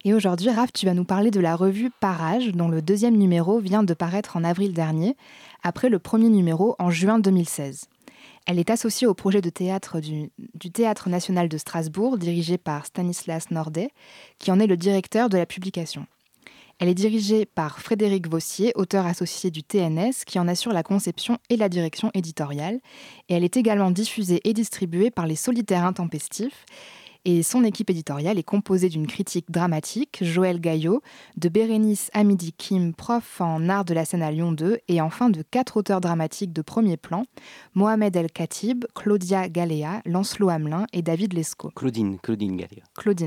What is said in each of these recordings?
Et aujourd'hui, Raph, tu vas nous parler de la revue Parage, dont le deuxième numéro vient de paraître en avril dernier, après le premier numéro en juin 2016. Elle est associée au projet de théâtre du Théâtre national de Strasbourg, dirigé par Stanislas Nordet, qui en est le directeur de la publication. Elle est dirigée par Frédéric Vossier, auteur associé du TNS, qui en assure la conception et la direction éditoriale. Et elle est également diffusée et distribuée par les Solitaires Intempestifs. Et son équipe éditoriale est composée d'une critique dramatique, Joël Gaillot, de Bérénice Hamidi Kim, prof en art de la scène à Lyon 2, et enfin de 4 auteurs dramatiques de premier plan, Mohamed El Khatib, Claudia Galéa, Lancelot Hamelin et David Lescaut. Claudine Galéa.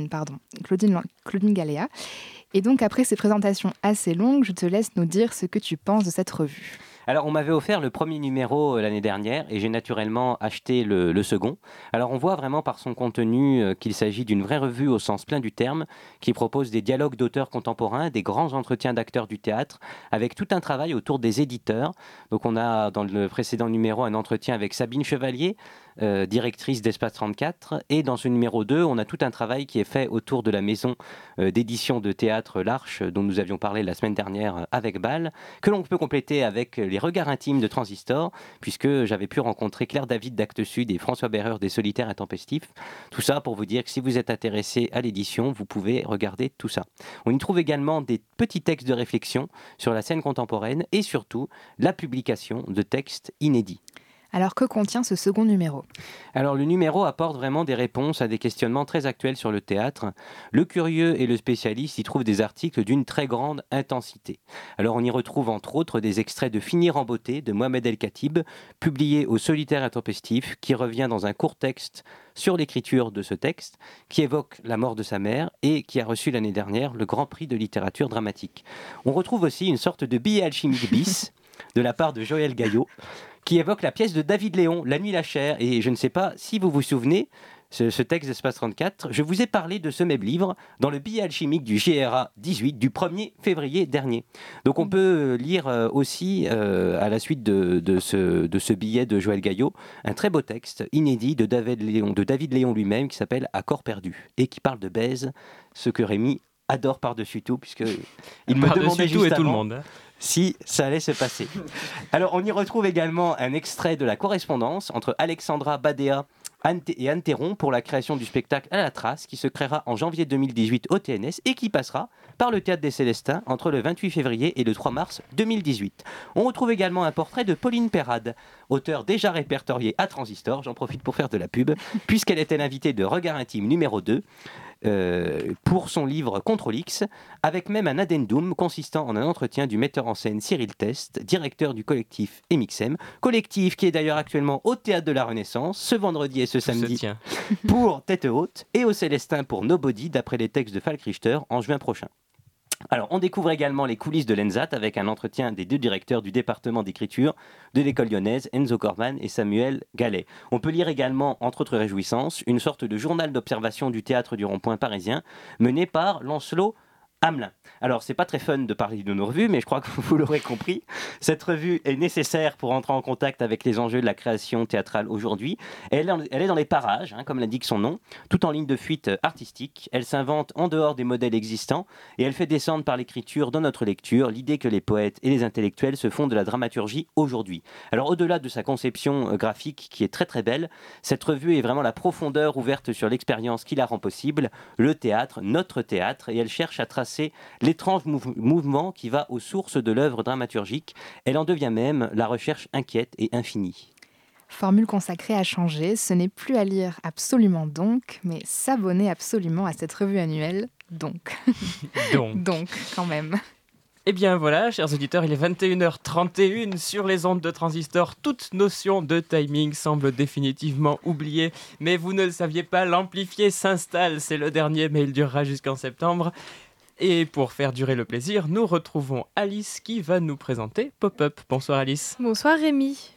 Claudine Galéa. Et donc, après ces présentations assez longues, je te laisse nous dire ce que tu penses de cette revue. Alors, on m'avait offert le premier numéro l'année dernière et j'ai naturellement acheté le second. Alors, on voit vraiment par son contenu qu'il s'agit d'une vraie revue au sens plein du terme, qui propose des dialogues d'auteurs contemporains, des grands entretiens d'acteurs du théâtre, avec tout un travail autour des éditeurs. Donc, on a dans le précédent numéro un entretien avec Sabine Chevalier, directrice d'Espace 34, et dans ce numéro 2, on a tout un travail qui est fait autour de la maison d'édition de théâtre L'Arche, dont nous avions parlé la semaine dernière avec Bâle, que l'on peut compléter avec les regards intimes de Transistor, puisque j'avais pu rencontrer Claire David d'Actes Sud et François Berreur des Solitaires Intempestifs. Tout ça pour vous dire que si vous êtes intéressé à l'édition, vous pouvez regarder tout ça. On y trouve également des petits textes de réflexion sur la scène contemporaine et surtout la publication de textes inédits. Alors, que contient ce second numéro ? Alors, le numéro apporte vraiment des réponses à des questionnements très actuels sur le théâtre. Le curieux et le spécialiste y trouvent des articles d'une très grande intensité. Alors, on y retrouve entre autres des extraits de Finir en beauté de Mohamed El Khatib, publié au Solitaire Intempestif, qui revient dans un court texte sur l'écriture de ce texte, qui évoque la mort de sa mère et qui a reçu l'année dernière le Grand Prix de littérature dramatique. On retrouve aussi une sorte de billet alchimique bis de la part de Joël Gaillot, qui évoque la pièce de David Léon, La Nuit la chair. Et je ne sais pas si vous vous souvenez, ce texte d'Espace 34, je vous ai parlé de ce même livre dans le billet alchimique du GRA 18 du 1er février dernier. Donc on peut lire aussi, à la suite de ce billet de Joël Gaillot, un très beau texte inédit de David Léon lui-même qui s'appelle À corps perdu et qui parle de baise, ce que Rémi adore par-dessus tout, puisqu'il me demandait juste tout le avant monde. Si ça allait se passer. Alors, on y retrouve également un extrait de la correspondance entre Alexandra Badea et Anne Théron pour la création du spectacle À la Trace, qui se créera en janvier 2018 au TNS et qui passera par le Théâtre des Célestins entre le 28 février et le 3 mars 2018. On retrouve également un portrait de Pauline Perrade, auteure déjà répertoriée à Transistor, j'en profite pour faire de la pub, puisqu'elle était l'invitée de Regard Intime numéro 2, pour son livre Contrôle X, avec même un addendum consistant en un entretien du metteur en scène Cyril Test, directeur du collectif MXM, collectif qui est d'ailleurs actuellement au Théâtre de la Renaissance, ce vendredi et ce samedi pour Tête Haute, et au Célestin pour Nobody, d'après les textes de Falk Richter, en juin prochain. Alors, on découvre également les coulisses de l'ENSAT avec un entretien des 2 directeurs du département d'écriture de l'école lyonnaise, Enzo Corman et Samuel Gallet. On peut lire également, entre autres réjouissances, une sorte de journal d'observation du théâtre du Rond-Point parisien mené par Lancelot Hamelin. Alors, c'est pas très fun de parler de nos revues, mais je crois que vous l'aurez compris. Cette revue est nécessaire pour entrer en contact avec les enjeux de la création théâtrale aujourd'hui. Elle est dans les parages, comme l'indique son nom, tout en ligne de fuite artistique. Elle s'invente en dehors des modèles existants et elle fait descendre par l'écriture dans notre lecture l'idée que les poètes et les intellectuels se font de la dramaturgie aujourd'hui. Alors, au-delà de sa conception graphique qui est très très belle, cette revue est vraiment la profondeur ouverte sur l'expérience qui la rend possible, le théâtre, notre théâtre, et elle cherche à tracer l'étrange mouvement qui va aux sources de l'œuvre dramaturgique. Elle en devient même la recherche inquiète et infinie. Formule consacrée à changer, ce n'est plus à lire absolument donc, mais s'abonner absolument à cette revue annuelle donc. Donc, quand même. Eh bien voilà, chers auditeurs, il est 21h31 sur les ondes de Transistor. Toute notion de timing semble définitivement oubliée, mais vous ne le saviez pas, l'amplifié s'installe. C'est le dernier, mais il durera jusqu'en septembre. Et pour faire durer le plaisir, nous retrouvons Alice qui va nous présenter Pop-Up. Bonsoir Alice. Bonsoir Rémi.